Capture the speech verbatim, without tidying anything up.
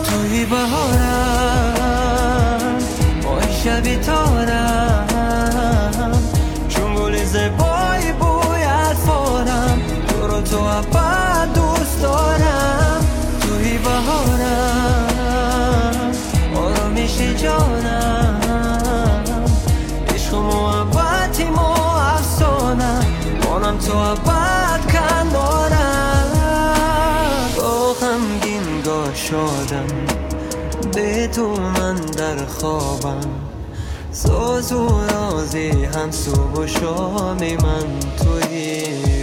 توی بهارم، ماه شبی تارم، چون گل زیبایی بوی الفارم، تو رو تو ابد دوست دارم. توی بهارم، آرامیش جانم، عشق و محبتیم و افسانم، مانم تو ابد کنارم. با غمگین گاه شادم، به تو من در خوابم، ساز و رازی هم صبح و شامی من تویی.